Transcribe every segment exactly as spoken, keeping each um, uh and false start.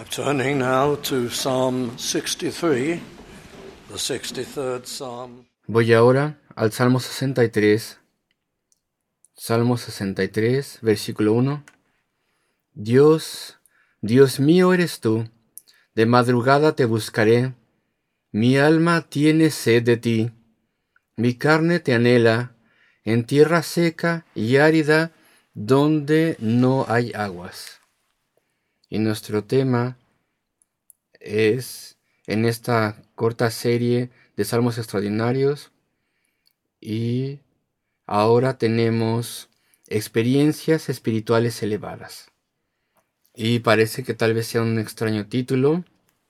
Turning now to Psalm sixty-three, the sixty-third Psalm. Voy ahora al Salmo sesenta y tres. Salmo sesenta y tres, versículo uno. Dios, Dios mío eres tú, de madrugada te buscaré. Mi alma tiene sed de ti, mi carne te anhela, en tierra seca y árida, donde no hay aguas. Y nuestro tema es, en esta corta serie de Salmos extraordinarios, y ahora tenemos experiencias espirituales elevadas. Y parece que tal vez sea un extraño título,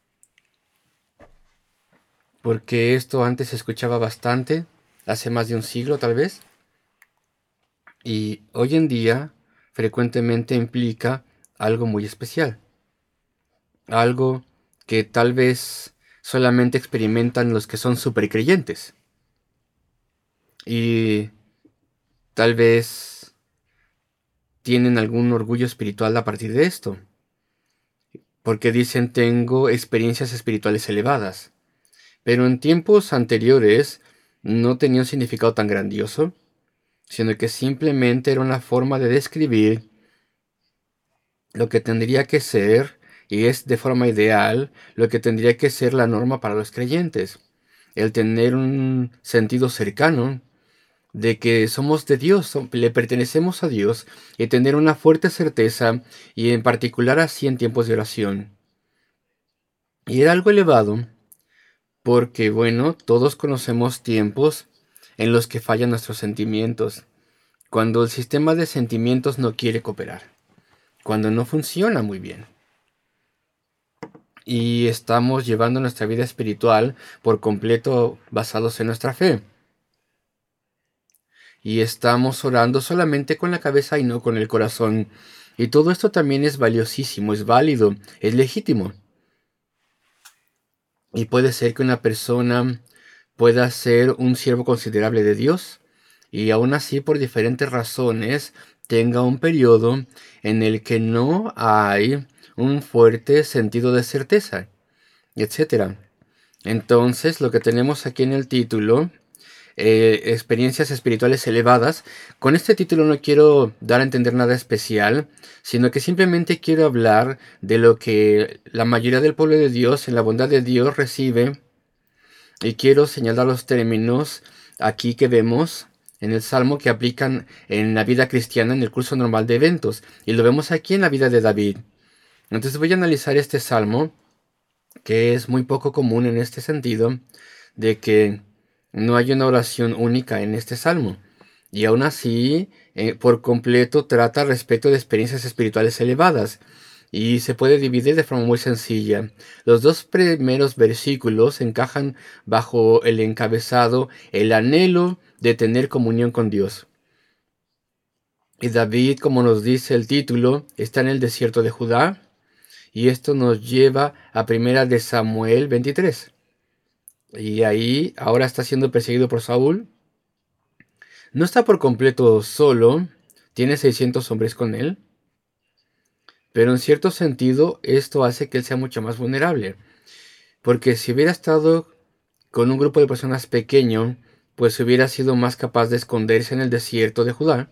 porque esto antes se escuchaba bastante, hace más de un siglo tal vez, y hoy en día frecuentemente implica algo muy especial, algo que tal vez solamente experimentan los que son supercreyentes, y tal vez tienen algún orgullo espiritual a partir de esto, porque dicen tengo experiencias espirituales elevadas. Pero en tiempos anteriores no tenía un significado tan grandioso, sino que simplemente era una forma de describir lo que tendría que ser, y es de forma ideal, lo que tendría que ser la norma para los creyentes. El tener un sentido cercano de que somos de Dios, le pertenecemos a Dios, y tener una fuerte certeza, y en particular así en tiempos de oración. Y era algo elevado, porque, bueno, todos conocemos tiempos en los que fallan nuestros sentimientos, cuando el sistema de sentimientos no quiere cooperar, cuando no funciona muy bien. Y estamos llevando nuestra vida espiritual por completo basados en nuestra fe. Y estamos orando solamente con la cabeza y no con el corazón. Y todo esto también es valiosísimo, es válido, es legítimo. Y puede ser que una persona pueda ser un siervo considerable de Dios, y aún así por diferentes razones tenga un periodo en el que no hay un fuerte sentido de certeza, etcétera. Entonces, lo que tenemos aquí en el título, eh, experiencias espirituales elevadas, con este título no quiero dar a entender nada especial, sino que simplemente quiero hablar de lo que la mayoría del pueblo de Dios, en la bondad de Dios, recibe. Y quiero señalar los términos aquí que vemos en el Salmo que aplican en la vida cristiana en el curso normal de eventos. Y lo vemos aquí en la vida de David. Entonces voy a analizar este Salmo, que es muy poco común en este sentido, de que no hay una oración única en este Salmo. Y aún así, eh, por completo trata respecto de experiencias espirituales elevadas. Y se puede dividir de forma muy sencilla. Los dos primeros versículos encajan bajo el encabezado el anhelo de tener comunión con Dios. Y David, como nos dice el título, está en el desierto de Judá. Y esto nos lleva a primera de Samuel veintitrés. Y ahí ahora está siendo perseguido por Saúl. No está por completo solo, tiene seiscientos hombres con él. Pero en cierto sentido esto hace que él sea mucho más vulnerable. Porque si hubiera estado con un grupo de personas pequeño, pues hubiera sido más capaz de esconderse en el desierto de Judá.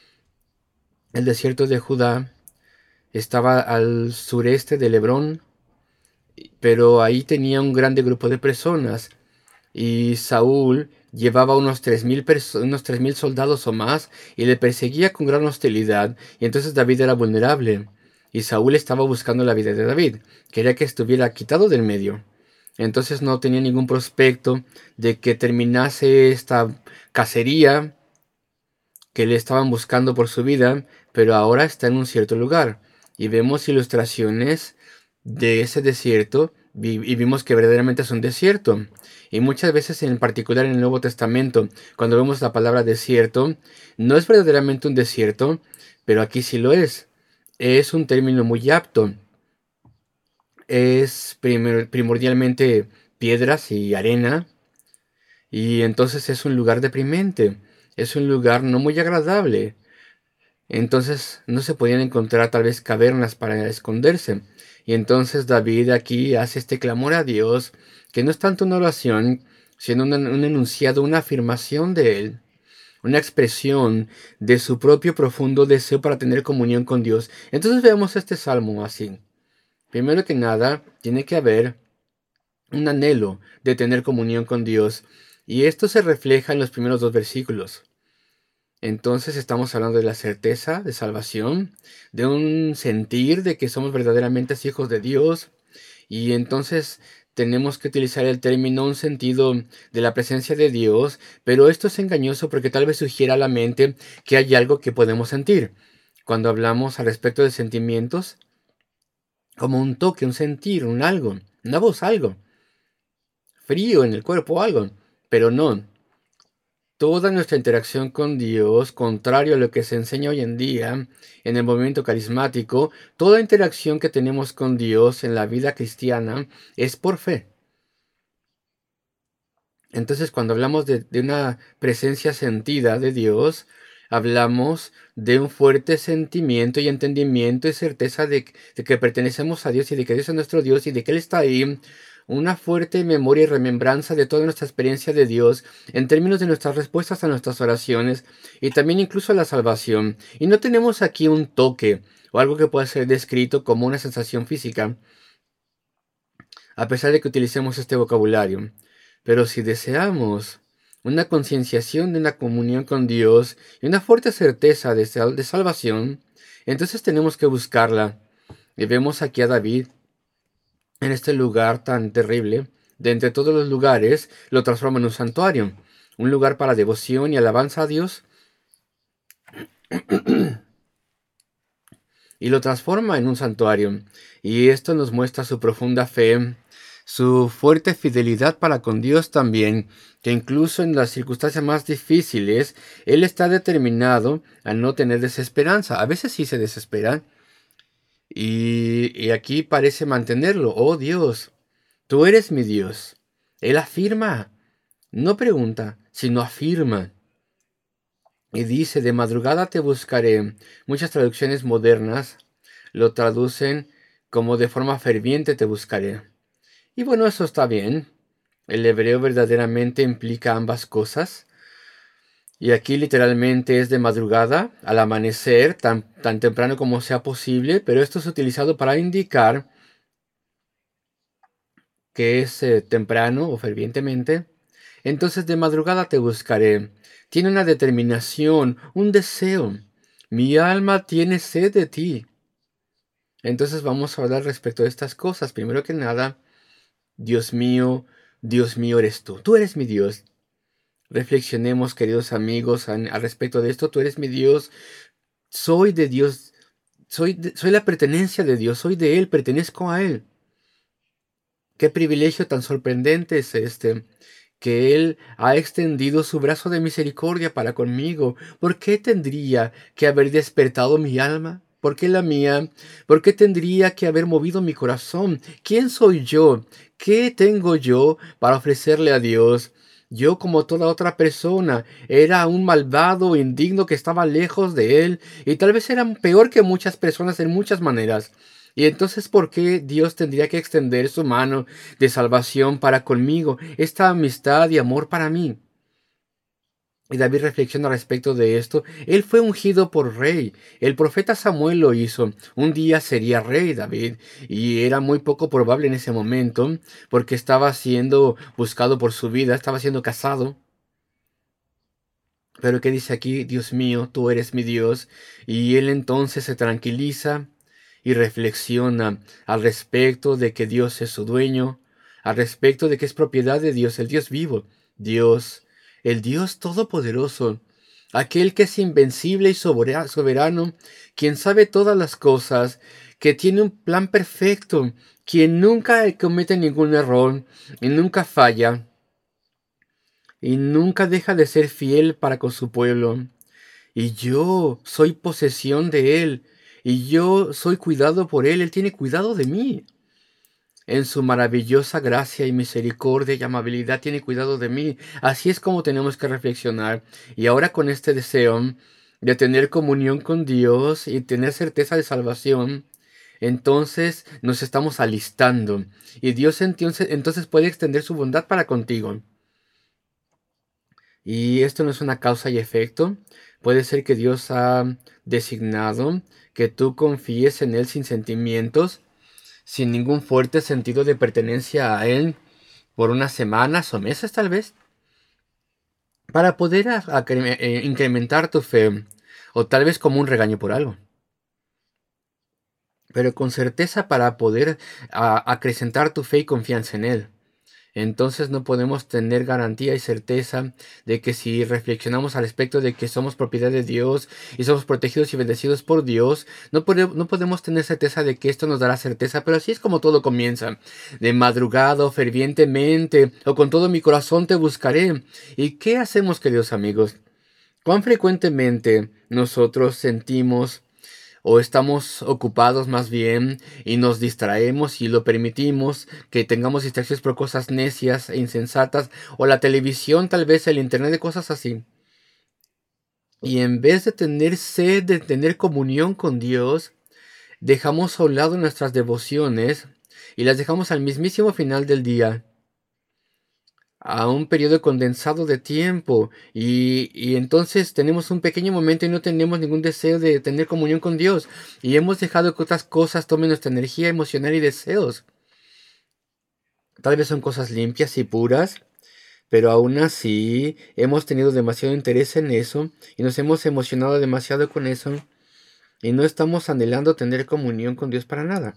El desierto de Judá estaba al sureste de Hebrón, pero ahí tenía un grande grupo de personas. Y Saúl llevaba unos tres mil unos tres mil soldados o más, y le perseguía con gran hostilidad, y entonces David era vulnerable. Y Saúl estaba buscando la vida de David, quería que estuviera quitado del medio. Entonces no tenía ningún prospecto de que terminase esta cacería que le estaban buscando por su vida, pero ahora está en un cierto lugar. Y vemos ilustraciones de ese desierto, y vimos que verdaderamente es un desierto. Y muchas veces, en particular en el Nuevo Testamento, cuando vemos la palabra desierto, no es verdaderamente un desierto, pero aquí sí lo es. Es un término muy apto. Es primordialmente piedras y arena, y entonces es un lugar deprimente, es un lugar no muy agradable. Entonces no se podían encontrar tal vez cavernas para esconderse, Y entonces David aquí hace este clamor a Dios, que no es tanto una oración, sino un, un enunciado, una afirmación de él, una expresión de su propio profundo deseo para tener comunión con Dios. Entonces veamos este salmo así. Primero que nada, tiene que haber un anhelo de tener comunión con Dios, y esto se refleja en los primeros dos versículos. Entonces estamos hablando de la certeza de salvación, de un sentir de que somos verdaderamente hijos de Dios, y entonces tenemos que utilizar el término un sentido de la presencia de Dios, pero esto es engañoso porque tal vez sugiera a la mente que hay algo que podemos sentir. Cuando hablamos al respecto de sentimientos, como un toque, un sentir, un algo, una voz, algo, frío en el cuerpo, algo, pero no. Toda nuestra interacción con Dios, contrario a lo que se enseña hoy en día en el movimiento carismático, toda interacción que tenemos con Dios en la vida cristiana es por fe. Entonces, cuando hablamos de, de una presencia sentida de Dios, hablamos de un fuerte sentimiento y entendimiento y certeza de, de que pertenecemos a Dios y de que Dios es nuestro Dios y de que Él está ahí. Una fuerte memoria y remembranza de toda nuestra experiencia de Dios en términos de nuestras respuestas a nuestras oraciones y también incluso a la salvación. Y no tenemos aquí un toque o algo que pueda ser descrito como una sensación física, a pesar de que utilicemos este vocabulario. Pero si deseamos una concienciación de una comunión con Dios y una fuerte certeza de, sal de salvación, entonces tenemos que buscarla. Y vemos aquí a David en este lugar tan terrible, de entre todos los lugares, lo transforma en un santuario, un lugar para devoción y alabanza a Dios, y lo transforma en un santuario. Y esto nos muestra su profunda fe, su fuerte fidelidad para con Dios también, que incluso en las circunstancias más difíciles, Él está determinado a no tener desesperanza. A veces sí se desespera, y, y aquí parece mantenerlo. Oh Dios, tú eres mi Dios. Él afirma, no pregunta, sino afirma. Y dice, de madrugada te buscaré. Muchas traducciones modernas lo traducen como de forma ferviente te buscaré. Y bueno, eso está bien. El hebreo verdaderamente implica ambas cosas. Y aquí literalmente es de madrugada, al amanecer, tan, tan temprano como sea posible, pero esto es utilizado para indicar que es eh, temprano o fervientemente. Entonces de madrugada te buscaré. Tiene una determinación, un deseo. Mi alma tiene sed de ti. Entonces vamos a hablar respecto de estas cosas. Primero que nada, Dios mío, Dios mío eres tú. Tú eres mi Dios. Reflexionemos, queridos amigos, al respecto de esto. Tú eres mi Dios. Soy de Dios. Soy, de, soy la pertenencia de Dios. Soy de Él. Pertenezco a Él. Qué privilegio tan sorprendente es este, que Él ha extendido su brazo de misericordia para conmigo. ¿Por qué tendría que haber despertado mi alma? ¿Por qué la mía? ¿Por qué tendría que haber movido mi corazón? ¿Quién soy yo? ¿Qué tengo yo para ofrecerle a Dios? Yo, como toda otra persona, era un malvado, indigno que estaba lejos de Él, y tal vez era peor que muchas personas en muchas maneras. Y entonces, ¿por qué Dios tendría que extender su mano de salvación para conmigo, esta amistad y amor para mí? Y David reflexiona respecto de esto. Él fue ungido por rey. El profeta Samuel lo hizo. Un día sería rey David. Y era muy poco probable en ese momento, porque estaba siendo buscado por su vida, estaba siendo casado. Pero ¿qué dice aquí? Dios mío, tú eres mi Dios. Y él entonces se tranquiliza y reflexiona al respecto de que Dios es su dueño, al respecto de que es propiedad de Dios, el Dios vivo, Dios, el Dios todopoderoso, aquel que es invencible y soberano, quien sabe todas las cosas, que tiene un plan perfecto, quien nunca comete ningún error y nunca falla, y nunca deja de ser fiel para con su pueblo. Y yo soy posesión de Él, y yo soy cuidado por Él, Él tiene cuidado de mí. En su maravillosa gracia y misericordia y amabilidad tiene cuidado de mí. Así es como tenemos que reflexionar. Y ahora con este deseo de tener comunión con Dios y tener certeza de salvación, entonces nos estamos alistando. Y Dios entonces, entonces puede extender su bondad para contigo. Y esto no es una causa y efecto. Puede ser que Dios ha designado que tú confíes en Él sin sentimientos, sin ningún fuerte sentido de pertenencia a Él, por unas semanas o meses tal vez, para poder a- a- eh, incrementar tu fe, o tal vez como un regaño por algo, pero con certeza para poder a- acrecentar tu fe y confianza en Él. Entonces no podemos tener garantía y certeza de que si reflexionamos al respecto de que somos propiedad de Dios y somos protegidos y bendecidos por Dios, no, pode- no podemos tener certeza de que esto nos dará certeza, pero así es como todo comienza. De madrugada o fervientemente o con todo mi corazón te buscaré. ¿Y qué hacemos, queridos amigos? ¿Cuán frecuentemente nosotros sentimos o estamos ocupados más bien y nos distraemos y lo permitimos, que tengamos distracciones por cosas necias e insensatas, o la televisión, tal vez el internet, de cosas así? Y en vez de tener sed, de tener comunión con Dios, dejamos a un lado nuestras devociones y las dejamos al mismísimo final del día, a un periodo condensado de tiempo, y, y entonces tenemos un pequeño momento y no tenemos ningún deseo de tener comunión con Dios, y hemos dejado que otras cosas tomen nuestra energía emocional y deseos. Tal vez son cosas limpias y puras, pero aún así hemos tenido demasiado interés en eso y nos hemos emocionado demasiado con eso, y no estamos anhelando tener comunión con Dios para nada.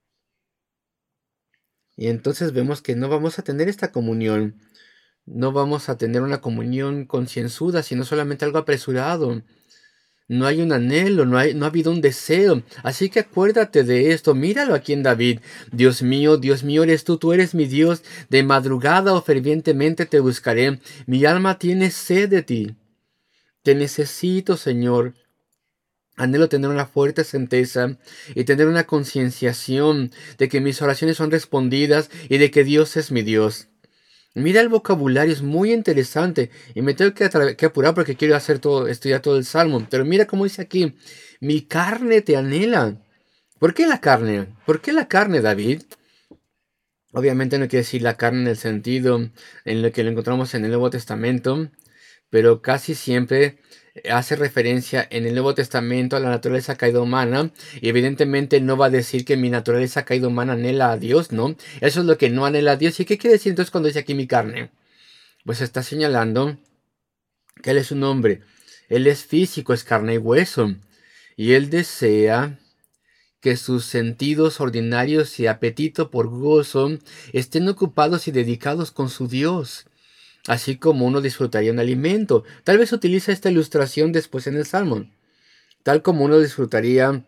Y entonces vemos que no vamos a tener esta comunión. No vamos a tener una comunión concienzuda, sino solamente algo apresurado. No hay un anhelo, no, hay, no ha habido un deseo. Así que acuérdate de esto. Míralo aquí en David. Dios mío, Dios mío eres tú, tú eres mi Dios. De madrugada o fervientemente te buscaré. Mi alma tiene sed de ti. Te necesito, Señor. Anhelo tener una fuerte certeza y tener una concienciación de que mis oraciones son respondidas y de que Dios es mi Dios. Mira el vocabulario, es muy interesante. Y me tengo que, atra- que apurar porque quiero hacer todo, estudiar todo el salmo. Pero mira cómo dice aquí: mi carne te anhela. ¿Por qué la carne? ¿Por qué la carne, David? Obviamente no quiere decir la carne en el sentido en lo que lo encontramos en el Nuevo Testamento, pero casi siempre hace referencia en el Nuevo Testamento a la naturaleza caída humana, y evidentemente no va a decir que mi naturaleza caída humana anhela a Dios, ¿no? Eso es lo que no anhela a Dios. ¿Y qué quiere decir entonces cuando dice aquí mi carne? Pues está señalando que Él es un hombre, Él es físico, es carne y hueso, y Él desea que sus sentidos ordinarios y apetito por gozo estén ocupados y dedicados con su Dios, así como uno disfrutaría un alimento. Tal vez utiliza esta ilustración después en el Salmo, tal como uno disfrutaría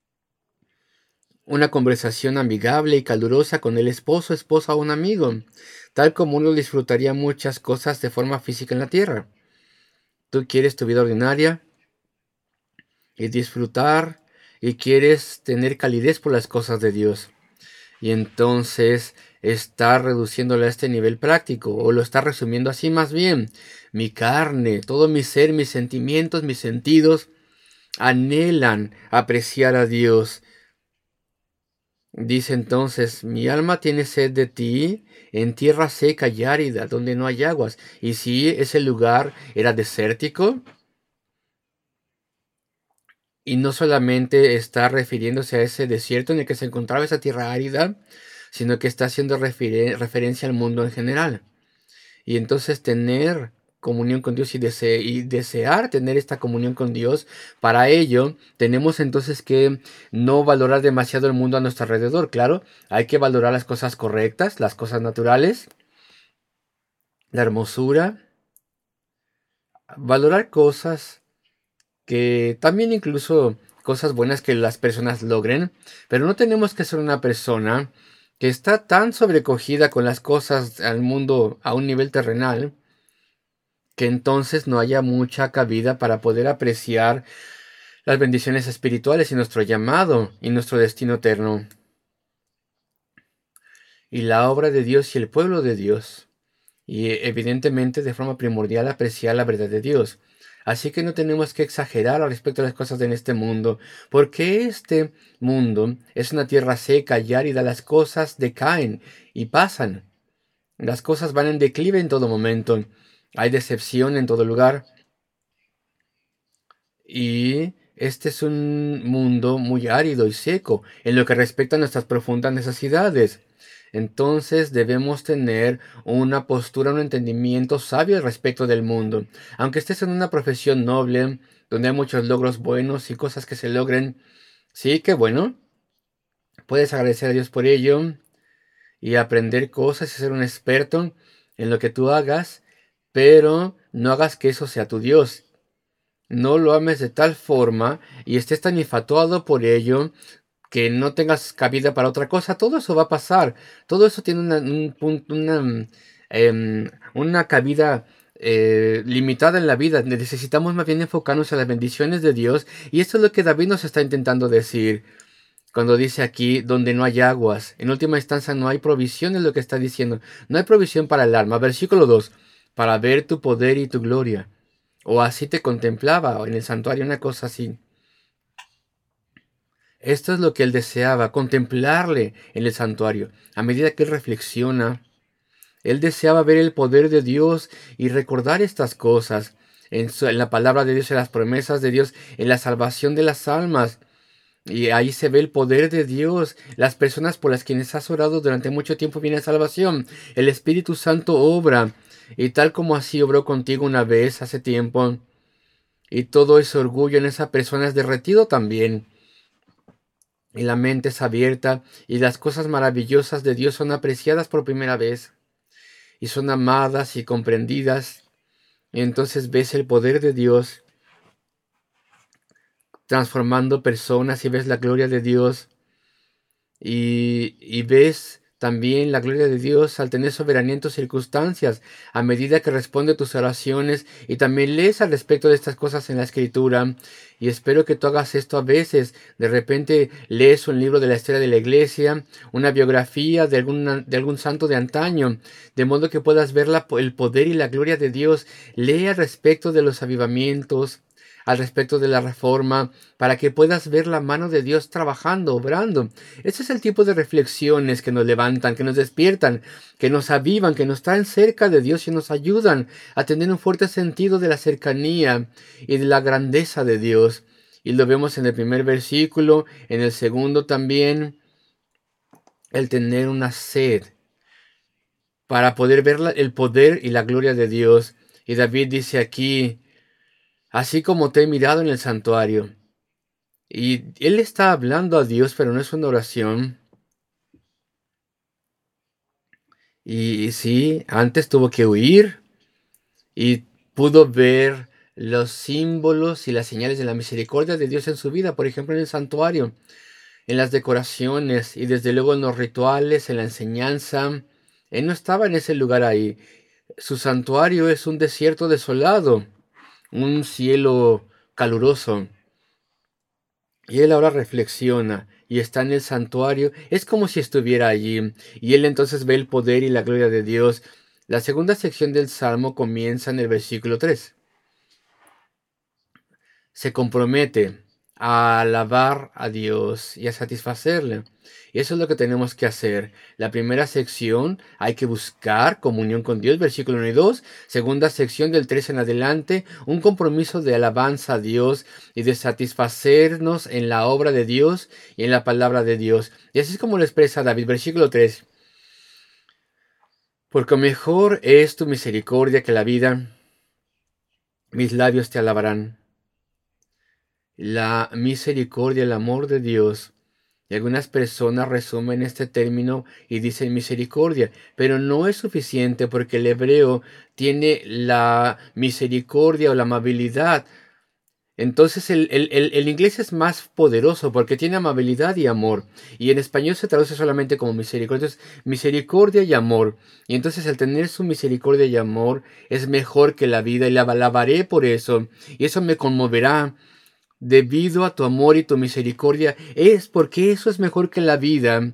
una conversación amigable y calurosa con el esposo, esposa o un amigo, tal como uno disfrutaría muchas cosas de forma física en la tierra. Tú quieres tu vida ordinaria y disfrutar, y quieres tener calidez por las cosas de Dios. Y entonces está reduciéndolo a este nivel práctico, o lo está resumiendo así más bien. Mi carne, todo mi ser, mis sentimientos, mis sentidos anhelan apreciar a Dios. Dice entonces: mi alma tiene sed de ti en tierra seca y árida, donde no hay aguas. Y si ese lugar era desértico, y no solamente está refiriéndose a ese desierto en el que se encontraba esa tierra árida, sino que está haciendo referen- referencia al mundo en general. Y entonces tener comunión con Dios y, dese- y desear tener esta comunión con Dios, para ello tenemos entonces que no valorar demasiado el mundo a nuestro alrededor. Claro, hay que valorar las cosas correctas, las cosas naturales, la hermosura, valorar cosas que también, incluso cosas buenas que las personas logren, pero no tenemos que ser una persona que está tan sobrecogida con las cosas al mundo a un nivel terrenal, que entonces no haya mucha cabida para poder apreciar las bendiciones espirituales y nuestro llamado y nuestro destino eterno, y la obra de Dios y el pueblo de Dios, y evidentemente de forma primordial apreciar la verdad de Dios. Así que no tenemos que exagerar al respecto de las cosas en este mundo, porque este mundo es una tierra seca y árida, las cosas decaen y pasan. Las cosas van en declive en todo momento. Hay decepción en todo lugar. Y este es un mundo muy árido y seco en lo que respecta a nuestras profundas necesidades. Entonces debemos tener una postura, un entendimiento sabio al respecto del mundo. Aunque estés en una profesión noble, donde hay muchos logros buenos y cosas que se logren, sí, que bueno, puedes agradecer a Dios por ello y aprender cosas y ser un experto en lo que tú hagas, pero no hagas que eso sea tu Dios. No lo ames de tal forma y estés tan infatuado por ello que no tengas cabida para otra cosa. Todo eso va a pasar. Todo eso tiene una, un punto, una, mm, em, una cabida eh, limitada en la vida. Necesitamos más bien enfocarnos en las bendiciones de Dios. Y esto es lo que David nos está intentando decir cuando dice aquí, donde no hay aguas. En última instancia no hay provisión, es lo que está diciendo. No hay provisión para el alma. Versículo dos. Para ver tu poder y tu gloria. O así te contemplaba en el santuario, una cosa así. Esto es lo que él deseaba, contemplarle en el santuario. A medida que él reflexiona, él deseaba ver el poder de Dios y recordar estas cosas en, su- en la palabra de Dios, en las promesas de Dios, en la salvación de las almas. Y ahí se ve el poder de Dios. Las personas por las quienes has orado durante mucho tiempo viene salvación. El Espíritu Santo obra. Y tal como así obró contigo una vez hace tiempo. Y todo ese orgullo en esa persona es derretido también. Y la mente es abierta y las cosas maravillosas de Dios son apreciadas por primera vez. Y son amadas y comprendidas. Y entonces ves el poder de Dios transformando personas y ves la gloria de Dios. Y, y ves también la gloria de Dios al tener soberanía en tus circunstancias, a medida que responde tus oraciones y también lees al respecto de estas cosas en la escritura. Y espero que tú hagas esto a veces. De repente lees un libro de la historia de la iglesia, una biografía de, alguna, de algún santo de antaño, de modo que puedas ver la- el poder y la gloria de Dios. Lee al respecto de los avivamientos, al respecto de la reforma, para que puedas ver la mano de Dios trabajando, obrando. Ese es el tipo de reflexiones que nos levantan, que nos despiertan, que nos avivan, que nos traen cerca de Dios y nos ayudan a tener un fuerte sentido de la cercanía y de la grandeza de Dios. Y lo vemos en el primer versículo, en el segundo también, el tener una sed para poder ver la- el poder y la gloria de Dios. Y David dice aquí, así como te he mirado en el santuario. Y él está hablando a Dios, pero no es una oración. Y sí, antes tuvo que huir y pudo ver los símbolos y las señales de la misericordia de Dios en su vida, por ejemplo, en el santuario, en las decoraciones y desde luego en los rituales, en la enseñanza. Él no estaba en ese lugar ahí. Su santuario es un desierto desolado, un cielo caluroso. Y él ahora reflexiona y está en el santuario. Es como si estuviera allí. Y él entonces ve el poder y la gloria de Dios. La segunda sección del Salmo comienza en el versículo tres. Se compromete a alabar a Dios y a satisfacerle. Y eso es lo que tenemos que hacer. La primera sección hay que buscar comunión con Dios, versículo uno y dos. Segunda sección del tres en adelante, un compromiso de alabanza a Dios y de satisfacernos en la obra de Dios y en la palabra de Dios. Y así es como lo expresa David, versículo tres. Porque mejor es tu misericordia que la vida, mis labios te alabarán. La misericordia, el amor de Dios. Y algunas personas resumen este término y dicen misericordia, pero no es suficiente porque el hebreo tiene la misericordia o la amabilidad. Entonces el, el, el, el inglés es más poderoso porque tiene amabilidad y amor. Y en español se traduce solamente como misericordia. Entonces, misericordia y amor. Y entonces al tener su misericordia y amor es mejor que la vida y la alabaré por eso. Y eso me conmoverá debido a tu amor y tu misericordia, es porque eso es mejor que la vida,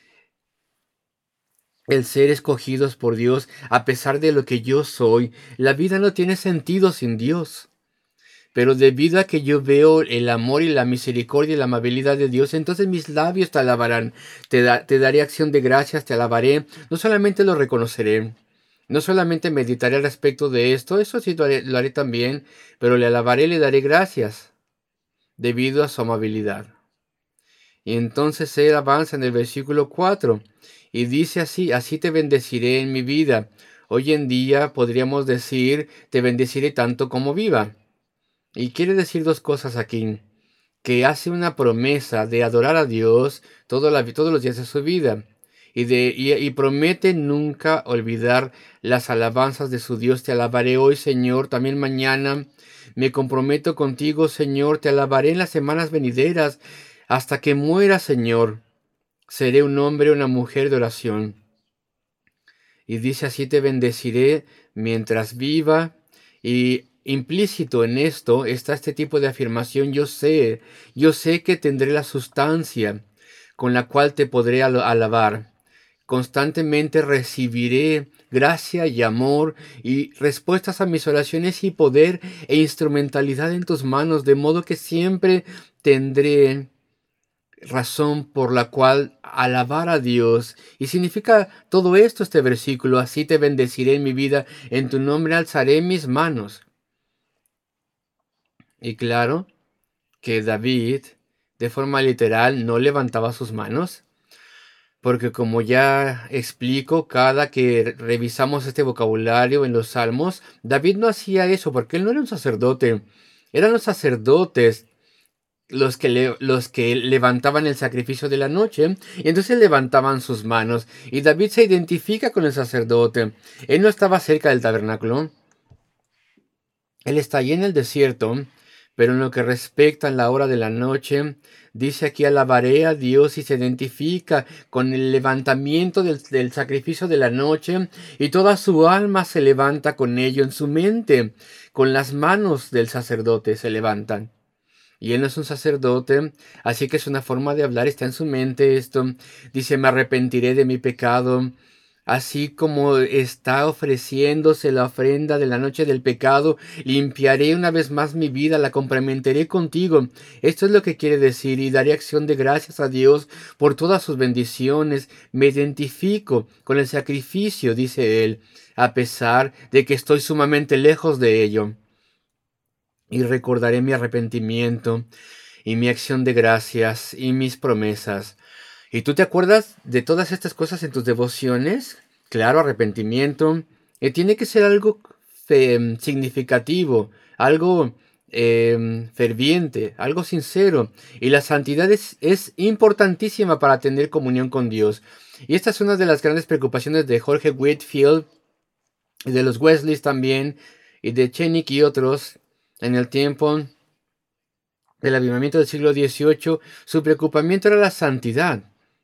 el ser escogidos por Dios, a pesar de lo que yo soy. La vida no tiene sentido sin Dios. pero debido a que yo veo el amor y la misericordia y la amabilidad de Dios, entonces mis labios te alabarán, te, da- te daré acción de gracias, te alabaré, no solamente lo reconoceré, no solamente meditaré al respecto de esto, eso sí lo haré, lo haré también, pero le alabaré y le daré gracias debido a su amabilidad. Y entonces él avanza en el versículo cuatro y dice así, así te bendeciré en mi vida. Hoy en día podríamos decir, te bendeciré tanto como viva. Y quiere decir dos cosas aquí, que hace una promesa de adorar a Dios todo la- todos los días de su vida. Y, de, y, y promete nunca olvidar las alabanzas de su Dios. Te alabaré hoy, Señor, también mañana. Me comprometo contigo, Señor, te alabaré en las semanas venideras. Hasta que muera, Señor, seré un hombre o una mujer de oración. Y dice así te bendeciré mientras viva. Y implícito en esto está este tipo de afirmación. Yo sé, yo sé que tendré la sustancia con la cual te podré al- alabar. Constantemente recibiré gracia y amor y respuestas a mis oraciones y poder e instrumentalidad en tus manos, de modo que siempre tendré razón por la cual alabar a Dios. Y significa todo esto este versículo, así te bendeciré en mi vida, en tu nombre alzaré mis manos. Y claro que David, de forma literal, no levantaba sus manos, porque como ya explico, cada que revisamos este vocabulario en los salmos, David no hacía eso, porque él no era un sacerdote. Eran los sacerdotes los que, le- los que levantaban el sacrificio de la noche, y entonces levantaban sus manos, y David se identifica con el sacerdote. Él no estaba cerca del tabernáculo, él está allí en el desierto, pero en lo que respecta a la hora de la noche, dice aquí alabaré a Dios y se identifica con el levantamiento del, del sacrificio de la noche, y toda su alma se levanta con ello en su mente, con las manos del sacerdote se levantan. Y él no es un sacerdote, así que es una forma de hablar, está en su mente esto. Dice, me arrepentiré de mi pecado, así como está ofreciéndose la ofrenda de la noche del pecado, limpiaré una vez más mi vida, la complementaré contigo. Esto es lo que quiere decir, y daré acción de gracias a Dios por todas sus bendiciones. Me identifico con el sacrificio, dice él, a pesar de que estoy sumamente lejos de ello. Y recordaré mi arrepentimiento y mi acción de gracias y mis promesas. ¿Y tú te acuerdas de todas estas cosas en tus devociones? Claro, arrepentimiento. Eh, tiene que ser algo fe- significativo, algo em, ferviente, algo sincero. Y la santidad es, es importantísima para tener comunión con Dios. Y esta es una de las grandes preocupaciones de Jorge Whitfield y de los Wesleys también, y de Chenick y otros en el tiempo del avivamiento del siglo dieciocho. Su preocupamiento era la santidad,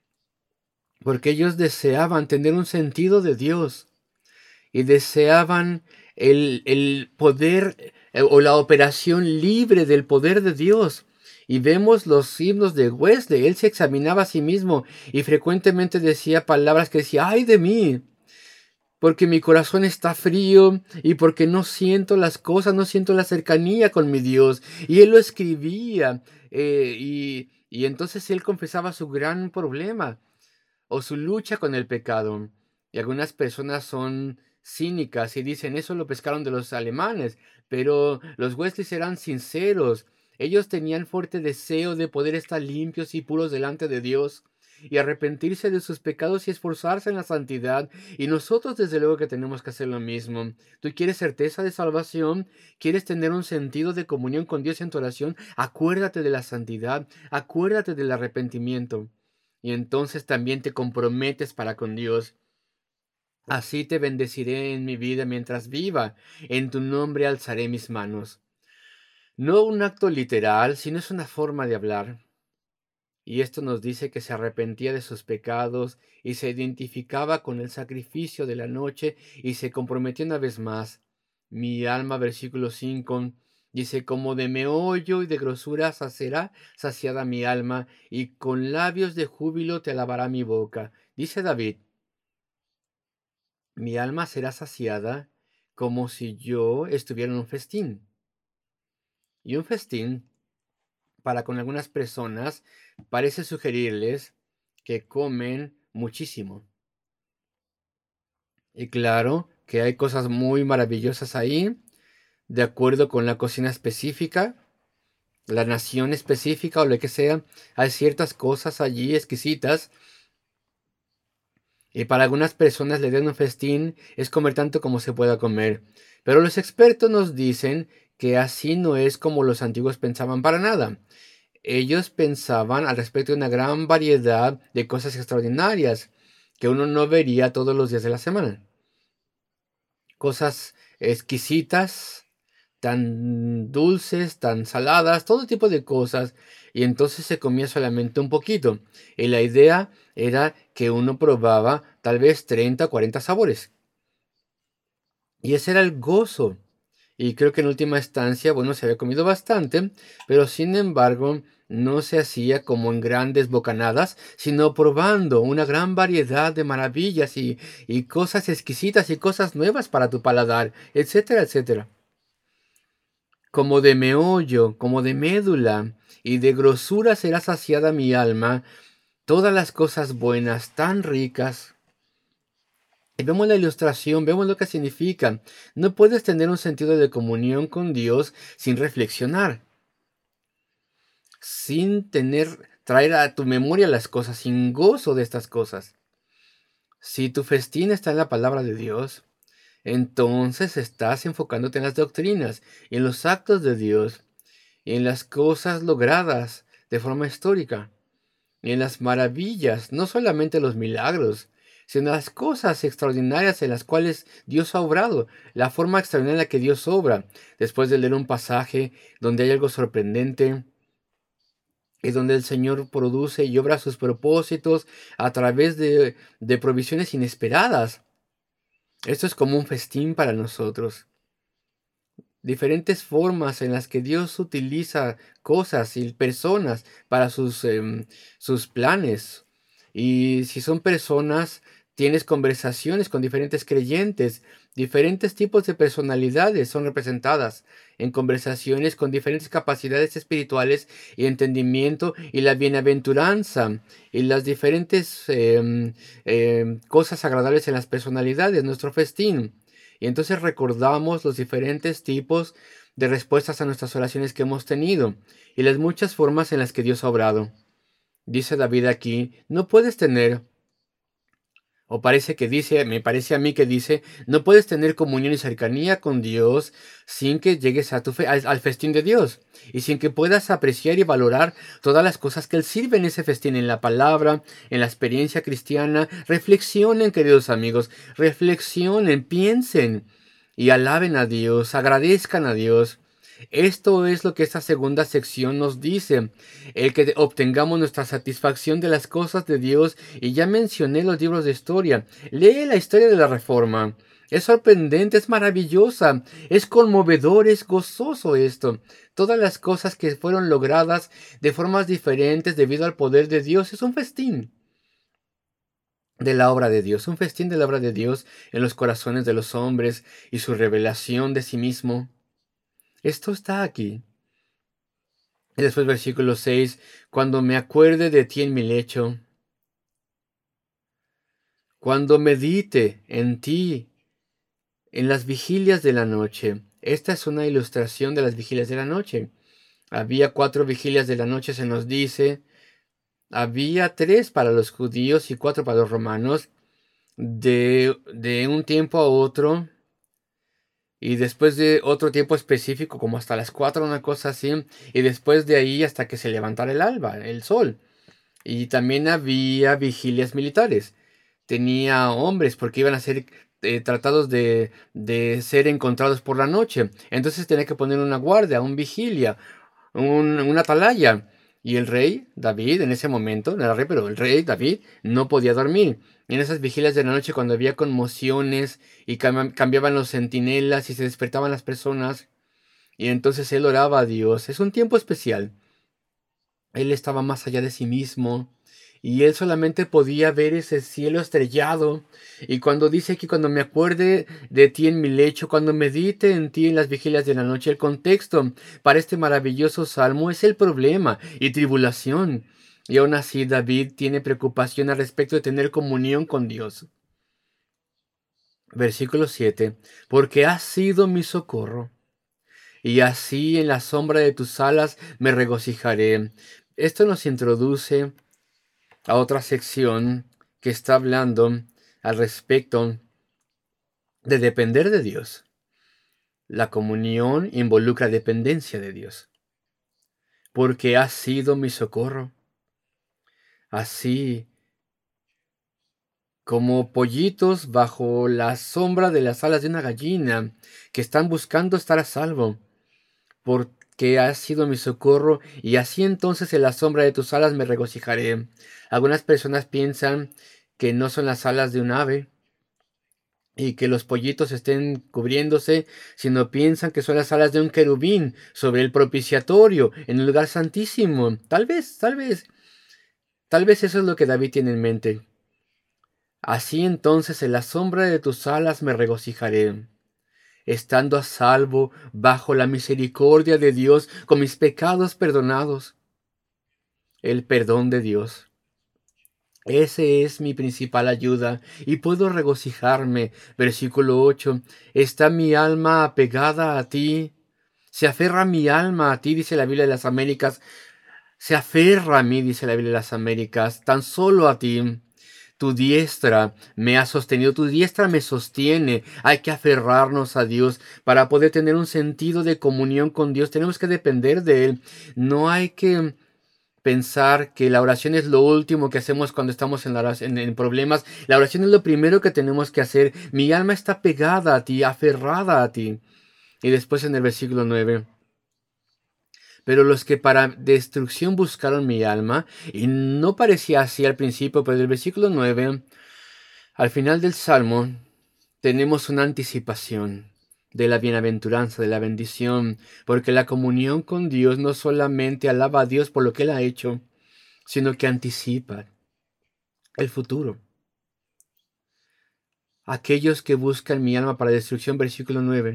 porque ellos deseaban tener un sentido de Dios y deseaban el, el poder eh, o la operación libre del poder de Dios. Y vemos los himnos de Wesley. Él se examinaba a sí mismo y frecuentemente decía palabras que decía, ¡ay de mí! Porque mi corazón está frío y porque no siento las cosas, no siento la cercanía con mi Dios. Y él lo escribía, eh, y, y entonces él confesaba su gran problema o su lucha con el pecado. Y algunas personas son cínicas y dicen eso lo pescaron de los alemanes, pero los Wesleys eran sinceros. Ellos tenían fuerte deseo de poder estar limpios y puros delante de Dios y arrepentirse de sus pecados y esforzarse en la santidad. Y nosotros desde luego que tenemos que hacer lo mismo. ¿Tú quieres certeza de salvación? ¿Quieres tener un sentido de comunión con Dios en tu oración? Acuérdate de la santidad, acuérdate del arrepentimiento. Y entonces también te comprometes para con Dios. Así te bendeciré en mi vida mientras viva. En tu nombre alzaré mis manos. No un acto literal, sino es una forma de hablar. Y esto nos dice que se arrepentía de sus pecados y se identificaba con el sacrificio de la noche y se comprometió una vez más. Mi alma, versículo cinco, dice, como de meollo y de grosura será saciada mi alma, y con labios de júbilo te alabará mi boca. Dice David, mi alma será saciada como si yo estuviera en un festín. Y un festín, para con algunas personas, parece sugerirles que comen muchísimo. Y claro que hay cosas muy maravillosas ahí, de acuerdo con la cocina específica, la nación específica o lo que sea. Hay ciertas cosas allí exquisitas. Y para algunas personas la idea de un festín es comer tanto como se pueda comer. Pero los expertos nos dicen que así no es como los antiguos pensaban para nada. Ellos pensaban al respecto de una gran variedad de cosas extraordinarias que uno no vería todos los días de la semana. Cosas exquisitas, tan dulces, tan saladas, todo tipo de cosas. Y entonces se comía solamente un poquito. Y la idea era que uno probaba tal vez treinta o cuarenta sabores. Y ese era el gozo. Y creo que en última instancia, bueno, se había comido bastante, pero sin embargo no se hacía como en grandes bocanadas, sino probando una gran variedad de maravillas y, y cosas exquisitas y cosas nuevas para tu paladar, etcétera, etcétera. Como de meollo, como de médula, y de grosura será saciada mi alma, todas las cosas buenas, tan ricas. Y vemos la ilustración, vemos lo que significa. No puedes tener un sentido de comunión con Dios sin reflexionar, sin tener, traer a tu memoria las cosas, sin gozo de estas cosas. Si tu festín está en la palabra de Dios, entonces estás enfocándote en las doctrinas y en los actos de Dios y en las cosas logradas de forma histórica y en las maravillas, no solamente los milagros, sino las cosas extraordinarias en las cuales Dios ha obrado, la forma extraordinaria en la que Dios obra. Después de leer un pasaje donde hay algo sorprendente y donde el Señor produce y obra sus propósitos a través de, de provisiones inesperadas. Esto es como un festín para nosotros. Diferentes formas en las que Dios utiliza cosas y personas para sus, em, sus planes. Y si son personas, tienes conversaciones con diferentes creyentes, diferentes tipos de personalidades son representadas en conversaciones con diferentes capacidades espirituales y entendimiento y la bienaventuranza y las diferentes em, em, cosas agradables en las personalidades, nuestro festín. Y entonces recordamos los diferentes tipos de respuestas a nuestras oraciones que hemos tenido y las muchas formas en las que Dios ha obrado. Dice David aquí, no puedes tener, o parece que dice, me parece a mí que dice, no puedes tener comunión y cercanía con Dios sin que llegues a tu fe, al, al festín de Dios y sin que puedas apreciar y valorar todas las cosas que Él sirve en ese festín, en la palabra, en la experiencia cristiana. Reflexionen, queridos amigos, reflexionen, piensen y alaben a Dios, agradezcan a Dios. Esto es lo que esta segunda sección nos dice, el que obtengamos nuestra satisfacción de las cosas de Dios. Y ya mencioné los libros de historia. Lee la historia de la Reforma. Es sorprendente, es maravillosa, es conmovedor, es gozoso esto. Todas las cosas que fueron logradas de formas diferentes debido al poder de Dios es un festín de la obra de Dios, un festín de la obra de Dios en los corazones de los hombres y su revelación de sí mismo. Esto está aquí. Y después versículo seis, cuando me acuerde de ti en mi lecho, cuando medite en ti en las vigilias de la noche. Esta es una ilustración de las vigilias de la noche. Había cuatro vigilias de la noche, se nos dice. Había tres para los judíos y cuatro para los romanos. De, de un tiempo a otro. Y después de otro tiempo específico, como hasta las cuatro, una cosa así. Y después de ahí hasta que se levantara el alba, el sol. Y también había vigilias militares. Tenía hombres porque iban a ser eh, tratados de, de ser encontrados por la noche. Entonces tenía que poner una guardia, un vigilia, un, una atalaya. Y el rey David en ese momento, no era rey, pero el rey David no podía dormir. Y en esas vigilias de la noche, cuando había conmociones y cam- cambiaban los centinelas y se despertaban las personas, y entonces él oraba a Dios. Es un tiempo especial. Él estaba más allá de sí mismo y él solamente podía ver ese cielo estrellado. Y cuando dice aquí, cuando me acuerde de ti en mi lecho, cuando medite en ti en las vigilias de la noche, el contexto para este maravilloso salmo es el problema y tribulación. Y aún así David tiene preocupación al respecto de tener comunión con Dios. Versículo siete. Porque has sido mi socorro, y así en la sombra de tus alas me regocijaré. Esto nos introduce a otra sección que está hablando al respecto de depender de Dios. La comunión involucra dependencia de Dios. Porque has sido mi socorro. Así como pollitos bajo la sombra de las alas de una gallina que están buscando estar a salvo. Porque has sido mi socorro, y así entonces en la sombra de tus alas me regocijaré. Algunas personas piensan que no son las alas de un ave y que los pollitos estén cubriéndose, sino piensan que son las alas de un querubín sobre el propiciatorio, en el lugar santísimo. Tal vez, tal vez, tal vez eso es lo que David tiene en mente. Así entonces en la sombra de tus alas me regocijaré, estando a salvo bajo la misericordia de Dios, con mis pecados perdonados. El perdón de Dios. Ese es mi principal ayuda, y puedo regocijarme. Versículo ocho. Está mi alma apegada a ti. Se aferra mi alma a ti, dice la Biblia de las Américas. Se aferra a mí, dice la Biblia de las Américas, tan solo a ti. Tu diestra me ha sostenido, tu diestra me sostiene. Hay que aferrarnos a Dios para poder tener un sentido de comunión con Dios. Tenemos que depender de Él. No hay que pensar que la oración es lo último que hacemos cuando estamos en, la oración, en, en problemas. La oración es lo primero que tenemos que hacer. Mi alma está pegada a ti, aferrada a ti. Y después en el versículo nueve. Pero los que para destrucción buscaron mi alma, y no parecía así al principio, pero del versículo nueve, al final del Salmo, tenemos una anticipación de la bienaventuranza, de la bendición, porque la comunión con Dios no solamente alaba a Dios por lo que Él ha hecho, sino que anticipa el futuro. Aquellos que buscan mi alma para destrucción, versículo nueve,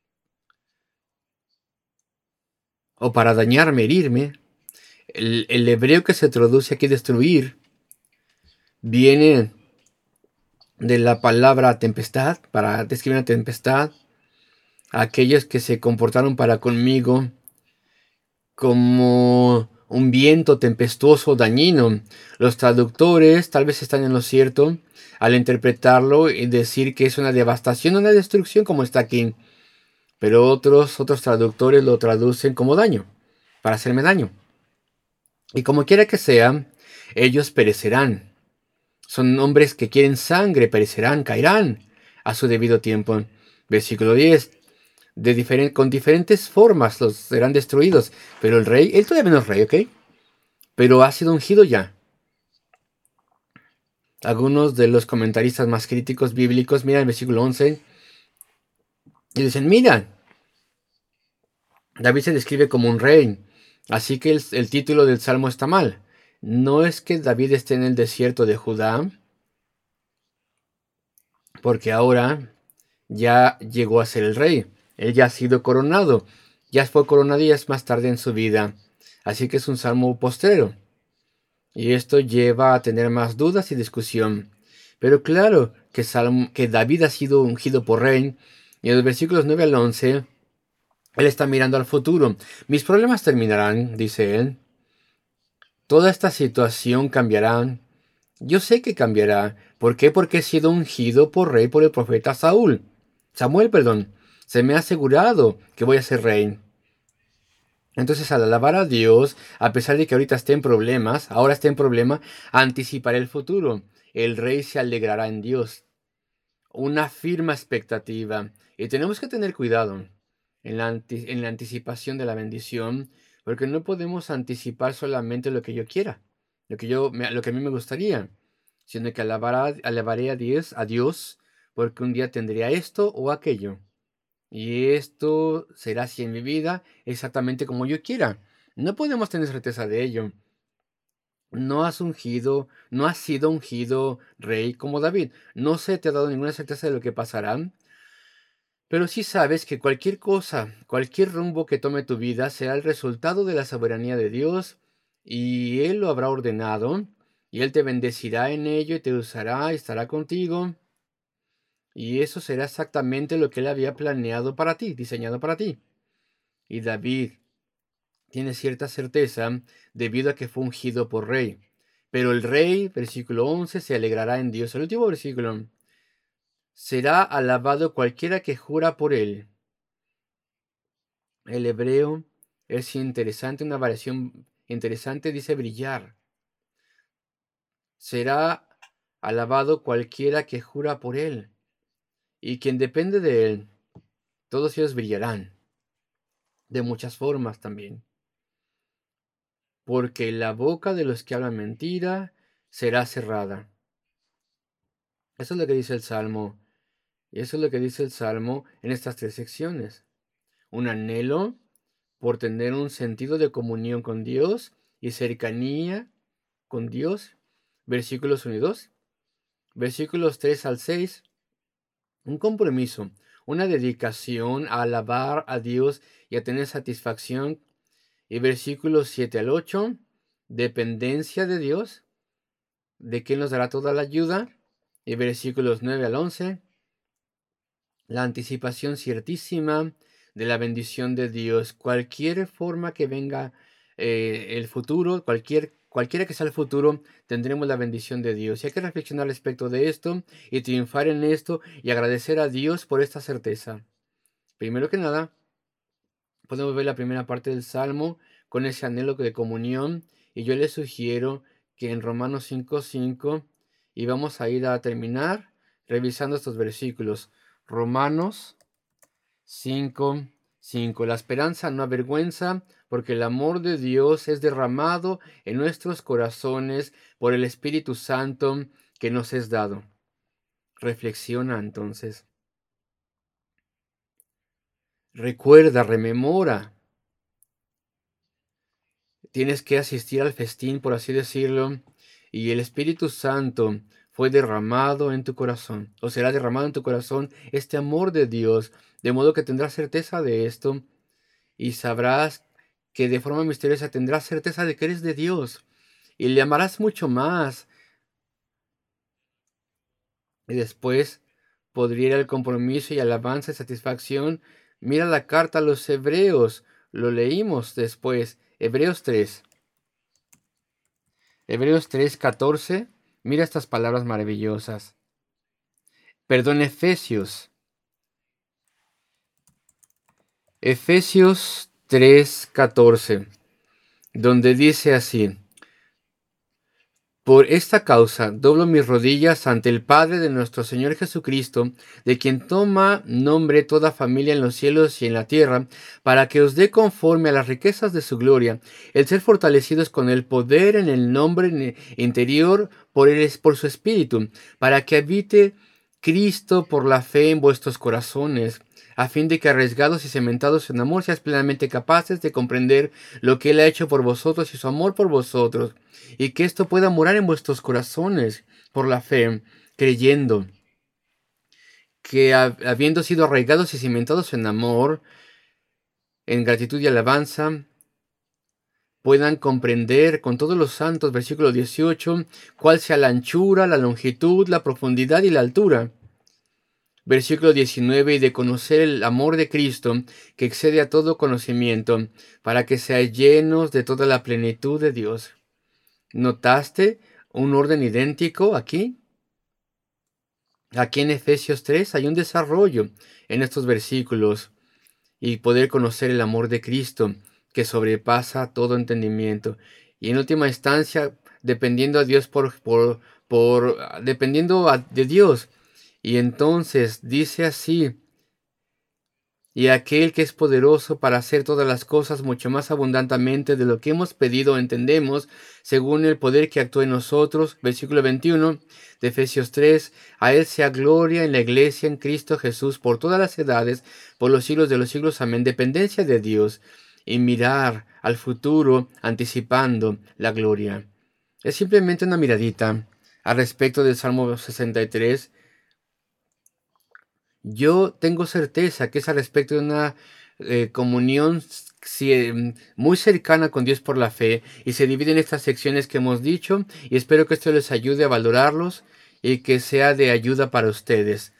o para dañarme, herirme, el, el hebreo que se traduce aquí destruir, viene de la palabra tempestad, para describir una tempestad. Aquellos que se comportaron para conmigo como un viento tempestuoso, dañino. Los traductores tal vez están en lo cierto al interpretarlo y decir que es una devastación, una destrucción como está aquí. Pero otros, otros traductores lo traducen como daño, para hacerme daño. Y como quiera que sea, ellos perecerán. Son hombres que quieren sangre, perecerán, caerán a su debido tiempo. Versículo diez. De diferen- con diferentes formas los serán destruidos. Pero el rey, él todavía no es rey, ¿ok? Pero ha sido ungido ya. Algunos de los comentaristas más críticos bíblicos miran el versículo once y dicen, mira, David se describe como un rey, así que el, el título del salmo está mal. No es que David esté en el desierto de Judá, porque ahora ya llegó a ser el rey. Él ya ha sido coronado. Ya fue coronado días más tarde en su vida. Así que es un salmo postrero. Y esto lleva a tener más dudas y discusión. Pero claro que, salmo, que David ha sido ungido por rey. Y en los versículos nueve al once, él está mirando al futuro. Mis problemas terminarán, dice él. Toda esta situación cambiará. Yo sé que cambiará. ¿Por qué? Porque he sido ungido por rey por el profeta Saúl. Samuel, perdón. Se me ha asegurado que voy a ser rey. Entonces, al alabar a Dios, a pesar de que ahorita esté en problemas, ahora esté en problema, anticiparé el futuro. El rey se alegrará en Dios. Una firme expectativa. Y tenemos que tener cuidado en la, anti- en la anticipación de la bendición, porque no podemos anticipar solamente lo que yo quiera, lo que, yo, me- lo que a mí me gustaría, sino que alabará, alabaré a Dios, a Dios, porque un día tendría esto o aquello. Y esto será así en mi vida, exactamente como yo quiera. No podemos tener certeza de ello. no has ungido, no has sido ungido rey como David. No se te ha dado ninguna certeza de lo que pasará, pero sí sabes que cualquier cosa, cualquier rumbo que tome tu vida será el resultado de la soberanía de Dios y Él lo habrá ordenado y Él te bendecirá en ello y te usará y estará contigo. Y eso será exactamente lo que Él había planeado para ti, diseñado para ti. Y David tiene cierta certeza debido a que fue ungido por rey. Pero el rey, versículo once, se alegrará en Dios. El último versículo. Será alabado cualquiera que jura por él. El hebreo es interesante, una variación interesante, dice brillar. Será alabado cualquiera que jura por él. Y quien depende de él, todos ellos brillarán. De muchas formas también. Porque la boca de los que hablan mentira será cerrada. Eso es lo que dice el Salmo. Y eso es lo que dice el Salmo en estas tres secciones. Un anhelo por tener un sentido de comunión con Dios y cercanía con Dios. Versículos uno y dos. Versículos tres al seis. Un compromiso, una dedicación a alabar a Dios y a tener satisfacción. Y versículos siete al ocho. Dependencia de Dios, de quien nos dará toda la ayuda. Y versículos nueve al once. La anticipación ciertísima de la bendición de Dios. Cualquier forma que venga eh, el futuro, cualquier, cualquiera que sea el futuro, tendremos la bendición de Dios. Y hay que reflexionar respecto de esto y triunfar en esto y agradecer a Dios por esta certeza. Primero que nada, podemos ver la primera parte del Salmo con ese anhelo de comunión. Y yo les sugiero que en Romanos cinco cinco, y vamos a ir a terminar revisando estos versículos. Romanos cinco, cinco. La esperanza no avergüenza, porque el amor de Dios es derramado en nuestros corazones por el Espíritu Santo que nos es dado. Reflexiona entonces. Recuerda, rememora. Tienes que asistir al festín, por así decirlo, y el Espíritu Santo fue derramado en tu corazón, o será derramado en tu corazón este amor de Dios, de modo que tendrás certeza de esto y sabrás que de forma misteriosa tendrás certeza de que eres de Dios y le amarás mucho más. Y después podría ir al compromiso y alabanza y satisfacción. Mira la carta a los Hebreos, lo leímos después, Hebreos tres. Hebreos tres, catorce. Mira estas palabras maravillosas. Perdón, Efesios. Efesios tres, catorce. Donde dice así. Por esta causa doblo mis rodillas ante el Padre de nuestro Señor Jesucristo, de quien toma nombre toda familia en los cielos y en la tierra, para que os dé conforme a las riquezas de su gloria, el ser fortalecidos con el poder en el nombre interior por, el, por su Espíritu, para que habite Cristo por la fe en vuestros corazones, a fin de que arriesgados y cementados en amor seáis plenamente capaces de comprender lo que Él ha hecho por vosotros y su amor por vosotros, y que esto pueda morar en vuestros corazones por la fe, creyendo que habiendo sido arraigados y cimentados en amor, en gratitud y alabanza, puedan comprender con todos los santos, versículo dieciocho, cuál sea la anchura, la longitud, la profundidad y la altura. Versículo diecinueve, y de conocer el amor de Cristo, que excede a todo conocimiento, para que seáis llenos de toda la plenitud de Dios. ¿Notaste un orden idéntico aquí? Aquí en Efesios tres hay un desarrollo en estos versículos y poder conocer el amor de Cristo que sobrepasa todo entendimiento. Y en última instancia, dependiendo a Dios por, por, por dependiendo a, de Dios. Y entonces dice así, y aquel que es poderoso para hacer todas las cosas mucho más abundantemente de lo que hemos pedido o entendemos, según el poder que actúa en nosotros. Versículo veintiuno de Efesios tres, a Él sea gloria en la iglesia, en Cristo Jesús, por todas las edades, por los siglos de los siglos. Amén. Dependencia de Dios y mirar al futuro anticipando la gloria. Es simplemente una miradita al respecto del Salmo sesenta y tres. Yo tengo certeza que es al respecto de una eh, comunión si- em, muy cercana con Dios por la fe, y se divide en estas secciones que hemos dicho, y espero que esto les ayude a valorarlos y que sea de ayuda para ustedes.